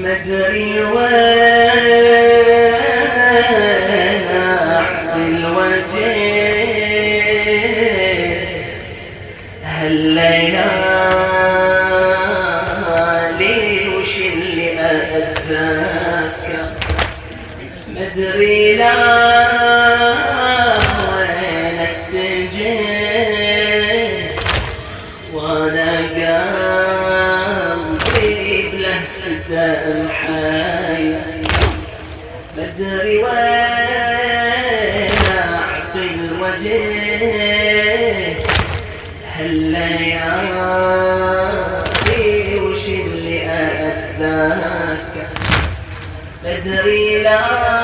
مدري وين أعطي الوجه هالليالي وش اللي أذاك مدري لا وين اتجه وانا قلبي بلهفته محايا مدري وين اعطي الوجه هالليالي وش اللي أذاك مدري لا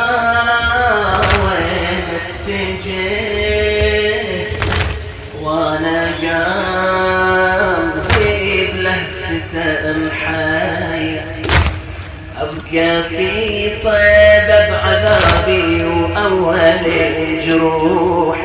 وين اتجه وانا قلبي بلهفته محايا ابقى في طيبه بعذابي واول جروح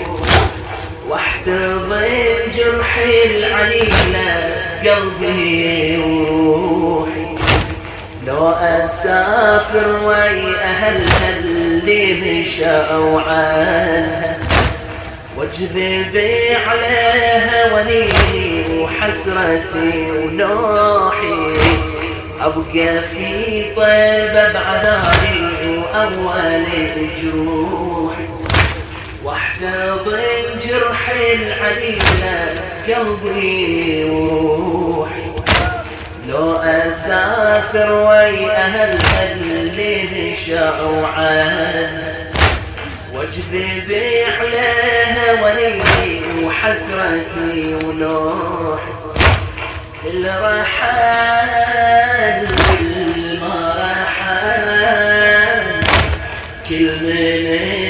واحتضن جرحي العليله قلبي وروحي لو أسافر ويا أهلها اللي مشوا عنها واجذب عليها ونيني وحسرتي ونوحي أبقى في طيبة بعذابي وأول جروحي واحتضن جرحي العليلة قلبي وروحي لو أسافر ويا أهلها اللي مشوا عنها واجذب عليها ونيني وحسرتي ونوحي الرحال ما رحال كل من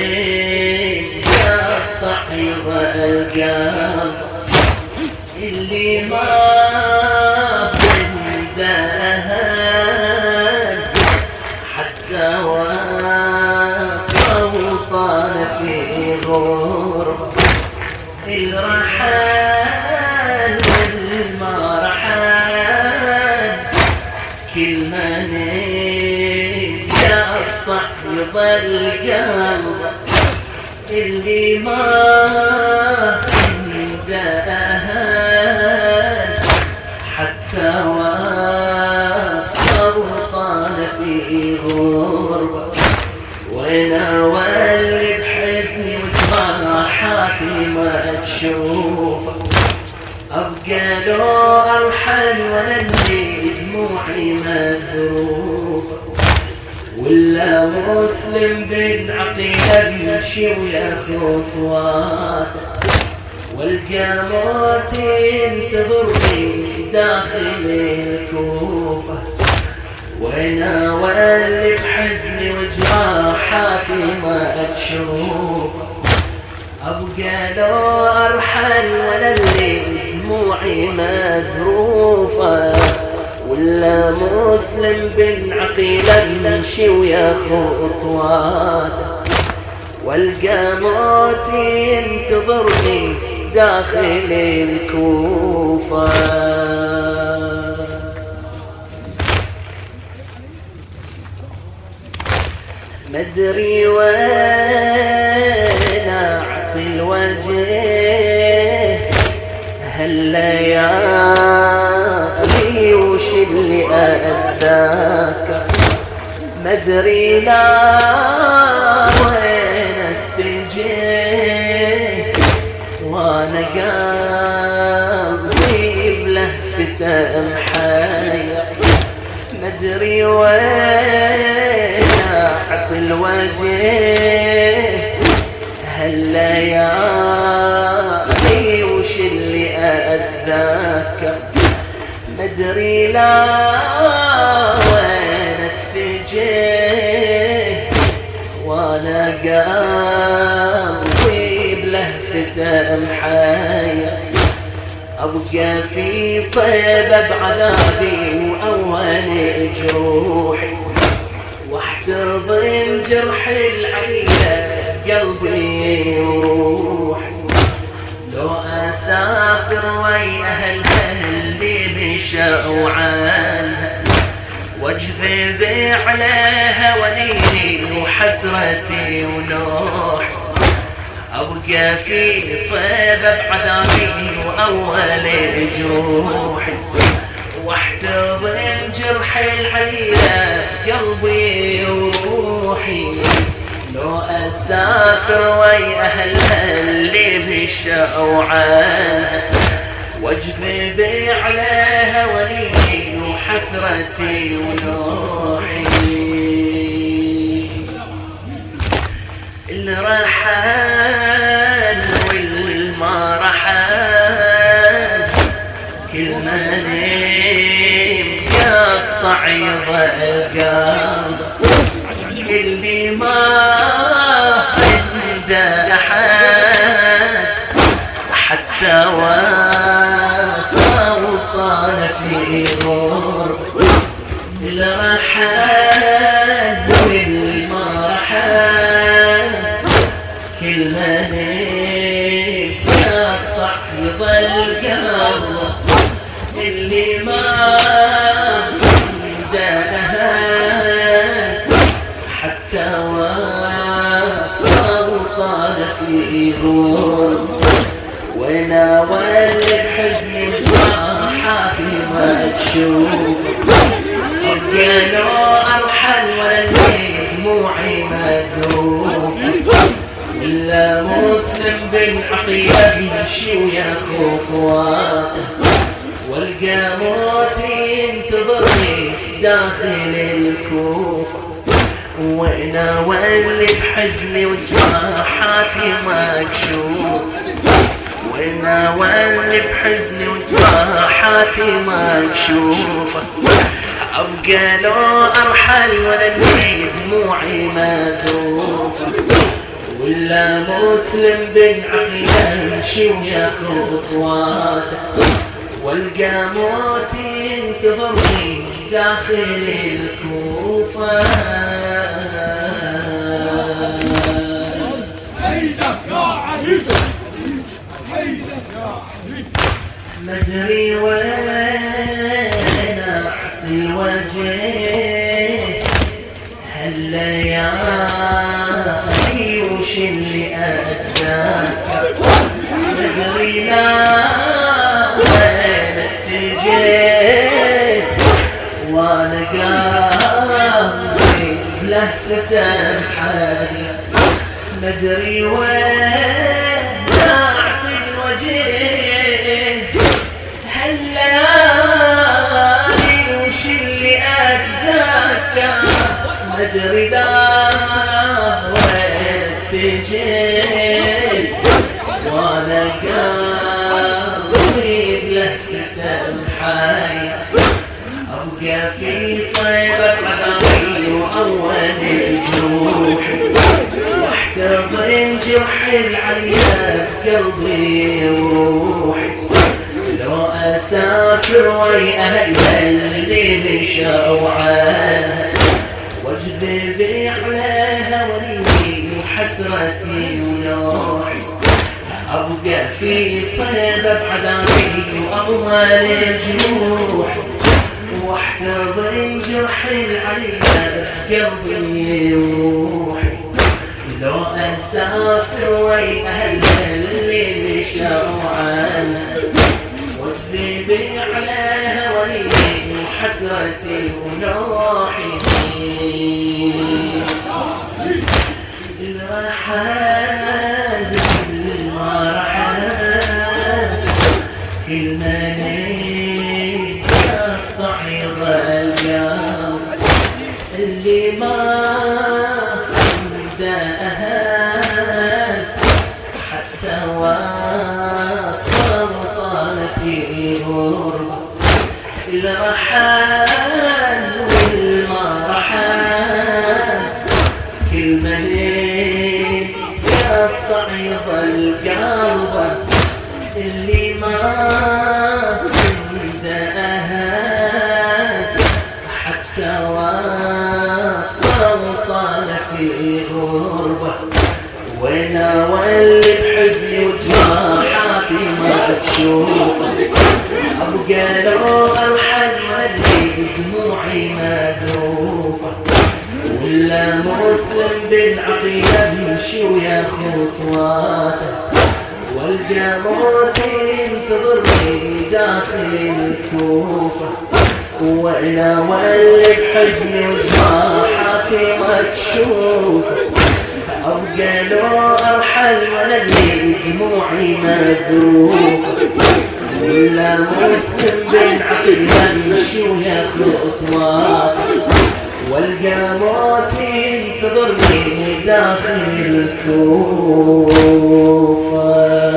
يقطع القلب اللي ما حتى وصوطان في غربة الرحال ما رحال كل من يقطع يظل قلبه اللي ما اندهان حتى وصوطان في غربة وانا والي بحزني وجراحاتي ما تشوفه ابقى لو ارحل وانا اللي دموعي مذروفه ولا مسلم بالعقيده بيمشي ويا خطواته والقى موتي ينتظرني داخل الكوفه وانا والي بحزني وجراحاتي ما تشوفه ابقى لو ارحل وانا اللي دموعي مذروفه ولا مسلم بالعقيله بمشي ويا خطواته والقى موتي ينتظرني داخل الكوفه مدري وين أعطي الوجه هالليالي وش اللي أذاك مدري لا وين اتجه وانا قلبي بلهفته محايا مدري وين أعطي الوجه هالليالي وش اللي أذاك مدري لا وين اتجه وانا قلبي بلهفته محايا أبقى في طيبة بعذابي وأول جروحي واحتضن جرح العيلة قلبي وروحي لو أسافر ويا أهلها اللي مشوا عنها واجذبي عليها ونيني وحسرتي ونوحي، أبقى في طيبة بعذابي وأول جروحي، واحتضن جرحي الحليلة في قلبي وروحي، لو أسافر ويا أهلها اللي بيشقوا عنها، واجذبي عليها ونيني وحسرتي ونوحي. اللي رحل والما رحل كل ما نيم يقطع القلب، اللي ما عنده أحد حتى وصل وطال في غربة، اللي رحل والما رحل كل ما نيم يقطع يظل قلبه، اللي ما عنده حتى وصل وطال في غربة، وناول بحزن وجراحاتي ما تشوف، أرجلو أرحل ولا دموعي مذوب، إلا مسلم بالعقيدة بيمشي وياخذ خطواته، والقى موتي ينتظرني داخل الكوفة، وانا واللي بحزني وجراحاتي ما تشوف، وانا واللي بحزني وجراحاتي ما تشوف، ابقى لو ارحل ولا دموعي مذوب، ولا مسلم بالعقيدة يمشي وياخذ خطواته، والقى موتي ينتظرني داخل الكوفة. حيدك يا علي، حيدك يا علي، مدري وين رحت الوجه هالليالي وش اللي أداك، مدري لا وين اتجيت وانا قلبي بلهفة محايا، مدري وين اعطي الوجه هالليالي وش اللي أداك، مدري لا وين اتجيت وانا قلبي بلهفة محايا، أبقى في طيبة عذابي وأول جروحي، واحتضن جرحي العليا بقلبي وروحي، لو أسافر ويا أهلها اللي مشوا عنها، واجذبي عليها وليني وحسرتي ونوحي، أبقى في طيبة بعذابي وأول جروحي، واحتضن جرحي العليا بقلبي وروحي، لو أسافر ويا أهلها اللي مشوا عنها، واجذبي عليها وليني وحسرتي ونوحي، الرحال ما رحال كل ما نيم يقطع القلب، اللي ما عنده أهل حتى وصل وطال في غربة، الرحال والما رحال كل ما نيم يقطع يظل قلبه، اللي ما عنده أهل حتى وصل وطال في غربة، وانا واللي بحزني وجراحاتي ما تشوفه، ابقى لو ارحل ولي دموعي مذروفة، ولا مسلم بالعقيدة يمشي ويا خطواته، والقى موتي ينتظرني داخل الكوفة، وانا ولد حزني وجراحاتي مكشوفة، ابقى لو ارحل وانا اللي دموعي مذروفة، ولا مسلم بالعقيدة يمشي ويا خطواته، والقى موتي ينتظرني داخل الكوفة.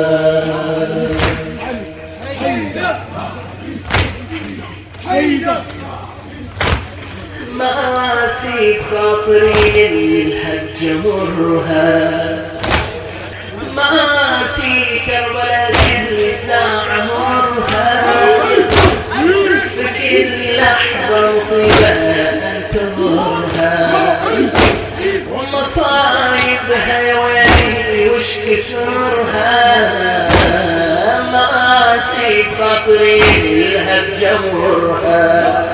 مآسي خاطري الهج مرها، مآسي كربلاء كل ساعة مرها، في كل لحظة مصيبة انتظرها، ومصايبها يا ويلي وش كثرها، مآسي خاطري الهج مرها،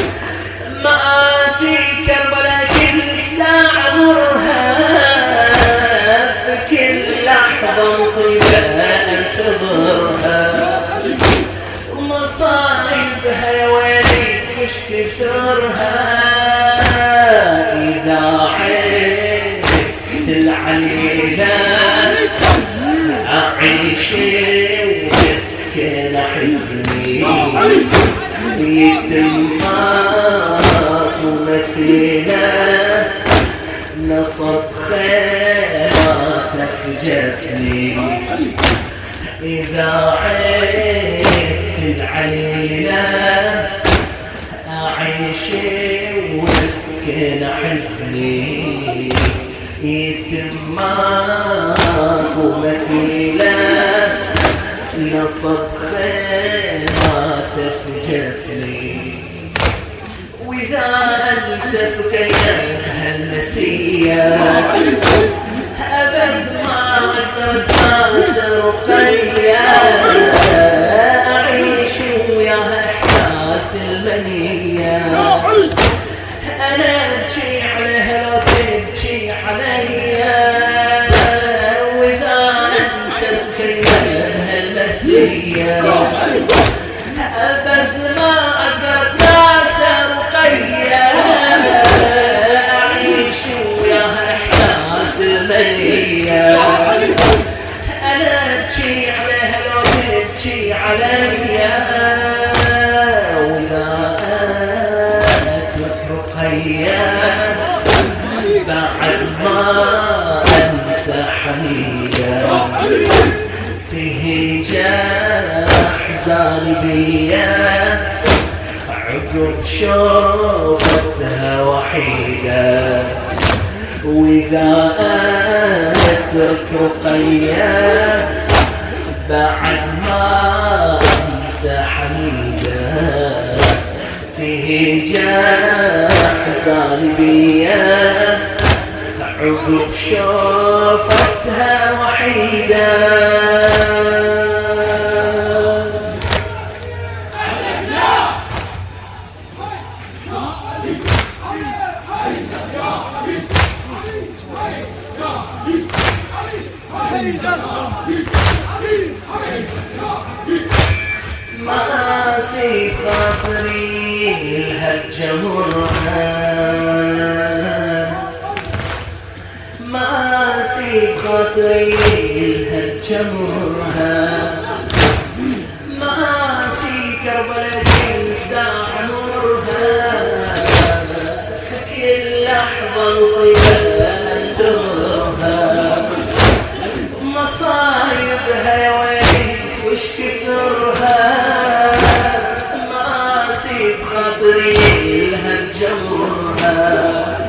مآسي كربلاء كل ساعة مرها، في كل لحظة مصيبة انتظرها، ومصايبها يا ويلي وش كثرها، إذا عرفت العليلة أعيش ويسكن حزني، يتم مثيلة نصب خيراتك جفني، إذا عرفت العليلة أعيش واسكن حزني، يتم مثيلة نصب خيراتك جفني، وإذا أنسى سكينتها النسية أبد ما قدرت ناس رقية، أعيش وياها إحساس المنية، أنا أبكي عليها لو تبكي عليا، وإذا أنسى سكينتها النسية أبد ما قدرت ناس رقية، أعيش وياها إحساس المنية، أنا أبكي عليها لو تبكي عليا، وإذا أترك رقية بعد ما أنسى حنية، تهيج أحزاني بيا عقب شوفتها وحيدة، وإذا أترك رقية بعد ما أنسى حنيدة، تهيج أحزاني بيا عقب شوفتها وحيدة. مآسي خاطري الهج مرها، مآسي خاطري الهج مرها، مآسي كربلاء كل ساعة مرها، في كل لحظة مصيبة انتظرها، مصايبها يا ويلي وش كثرها، مآسي بخاطري الهج مرها،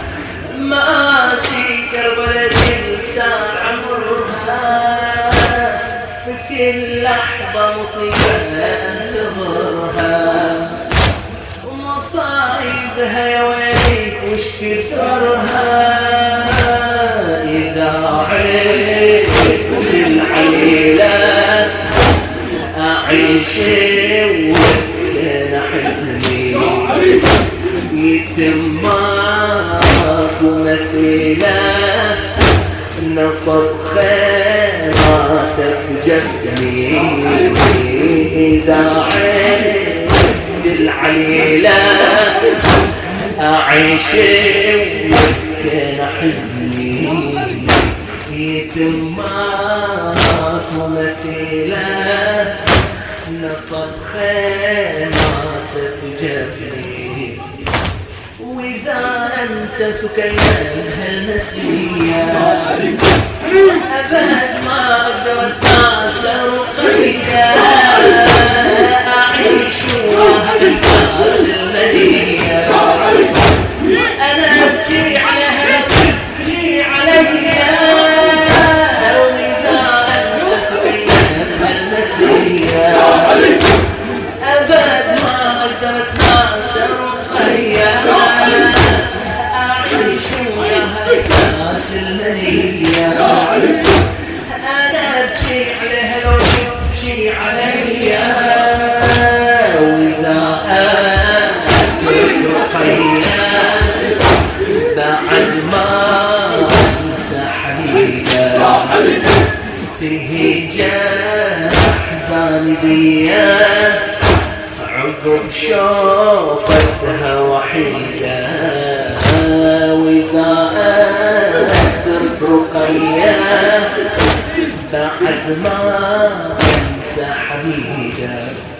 مآسي كربلاء كل ساعة مرها، في كل لحظة مصيبة انتظرها، ومصايبها يا ويلي وش كثرها، إذا عرفت العليلة أعيش واسكن حزني، يتماك مثيله نصب خيراته في جفني إذا عرفت العليلة أعيش ويسكن حزني يتماك مثيله نصب خيراته في جفني وإذا أنسى سكينة هالنسية أبد ما أقدر أتناسى رقية أعيش وهالإحساس المنية أنا أبكي عليها تبكي عليا وإذا أنسى سكينة هالنسية أبد ما أقدر أتناسى رقية أعيش وياها إحساس المنية أنا أبكي عليها لو تبكي عليا وإذا أتت رقية بعد ما أنسى حبيبة تهيج أحزاني بيا عقب شوفتها وحيدة وإذا أترك رقية بعد ما أنسى حبيبة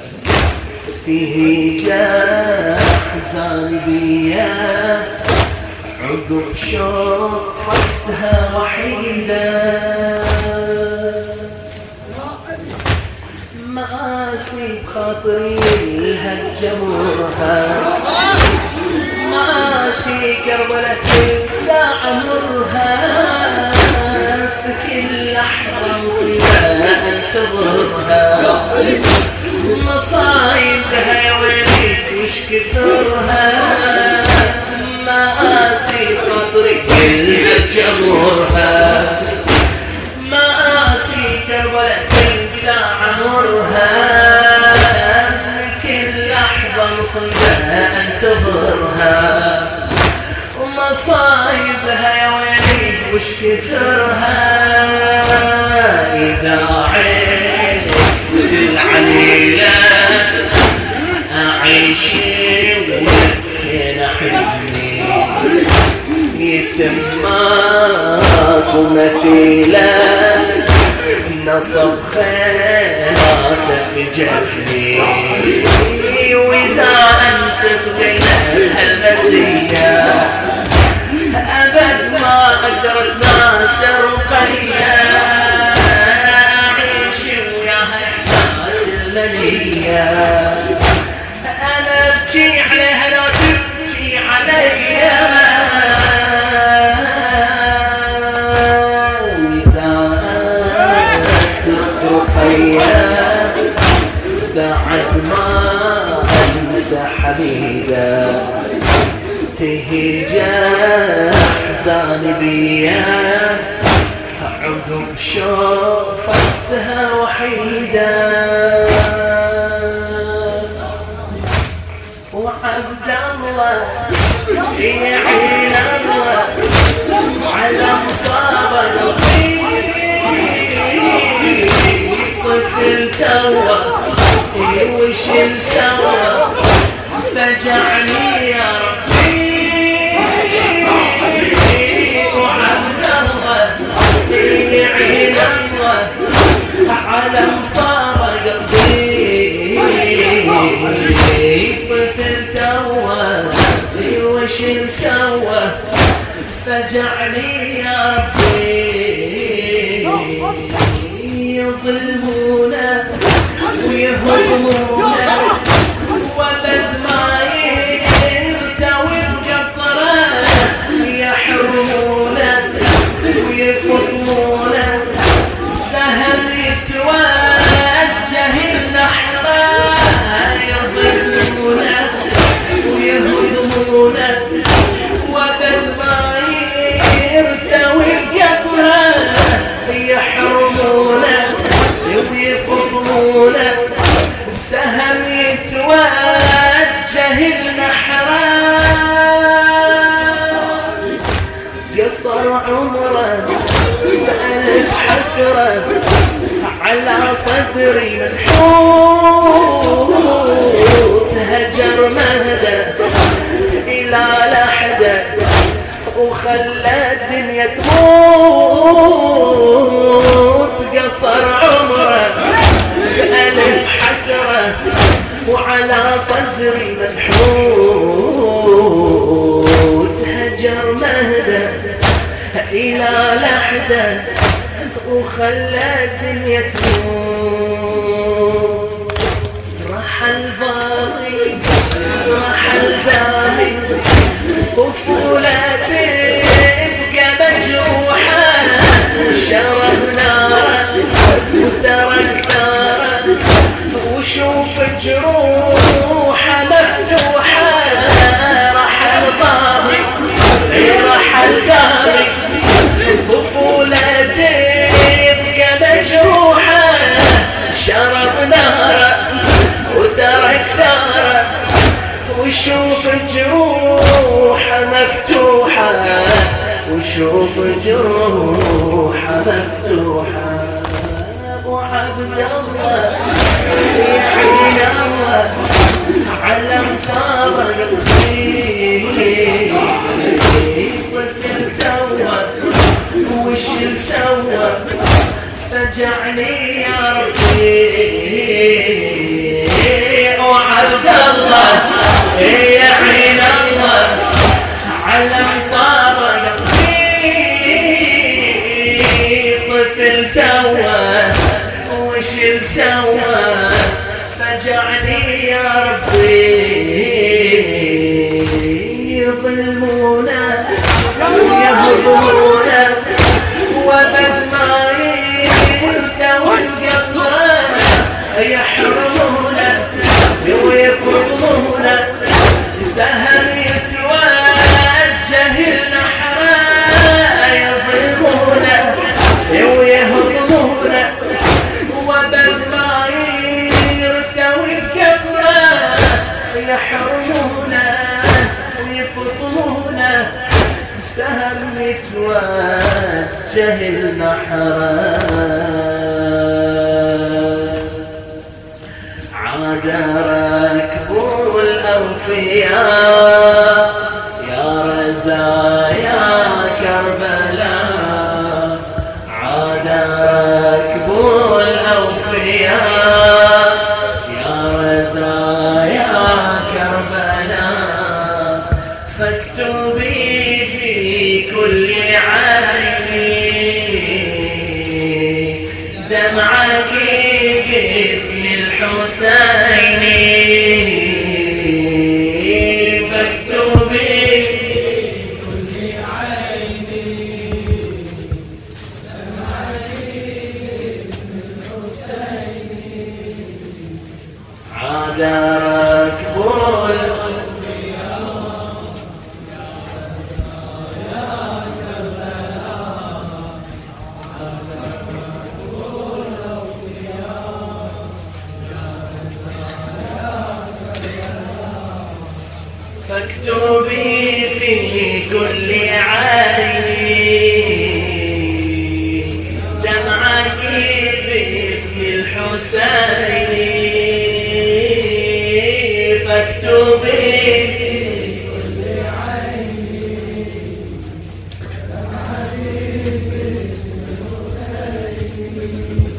تهيج أحزاني بيا عقب شوفتها وحيدة مآسي بخاطري الهجموها مآسي كربلة كل ساعة مرها في كل لحظة مصيبة أنتظرها مصايبها يا ويلي وش كثرها مآسي خاطري كل هجموها مآسي كربلة كل ساعة مرها كل لحظة مصيبة أنتظرها ومصايبها يا ويلي وش كثرها إذا عرفت العليلة أعيش ويسكن حزني يتماك مثيله نصب خيراته في جفني وإذا أنسى سكينة هالنسية أبد ما أقدر أتناسى رقية أعيش وياها إحساس المنية أنا أبكي عليها لا تبكي عليا بعد ما أنسى حبيبة تهيج أحزاني بيا عقب شوفتها وحيدة وعبد الله يعين الله على مصاب طفل توه وشل سوا فجعني يا ربي وعبد الله يعين الله على مصاب قلبي طفل توه وشل سوا فجعني يا ربي يظلمونا ويهضمونا وبد ما يلتوي بقطرة يحرمونا ويفطمونا سهم يتوجه النحرة يظلمونا ويهضمونا وبد ما يلتوي بقطرة يحرمونا ويفطمونا بسهم قصر عمره بألف حسرة على صدري منحوت هجر مهده إلى لحده وخلى الدنيا تموت قصر عمره بألف حسرة وعلى صدري منحوت هجر مهده إلى لحده وخلى الدنيا تموت رحل باغي رحل دامي طفولتي تبقى مجروحة شرب ناره وترك ناره وشوف جروحه مفتوحة رحل باغي رحل دامي طفولتي تبقى مجروحة شرب ناره وترك ثاره وشوف جروحه مفتوحة وشوف جروحه مفتوحة أبو عبد الله يا عين الله علم صابر طفل توه وش سوى فجعني يا ربي وعبد الله يا عين الله علم صار قلبي طفل توه وش سوى فجعني يا ربي يظلمونا ويهضمونا وبد ما يلتوي القطرة يحرمونا ويفرضونا سهل يتوجه النحرة يظلمونا ويهضمونا وبد ما يرتوي القطرة يحرمونا ويفطمونا سهل يتوجه النحرة عاد ركبوا الأوفياء يا رزايا كربلاء عاد ركبوا الأوفياء يا رزايا كربلاء فاكتبي في كل عيني دمعك باسم الحسيني فاكتبي كل عيني دمعك باسم الحسيني عاد ركب فاكتبي في كل عيني دمعك باسم الحسيني فاكتبي في كل عيني دمعك باسم الحسيني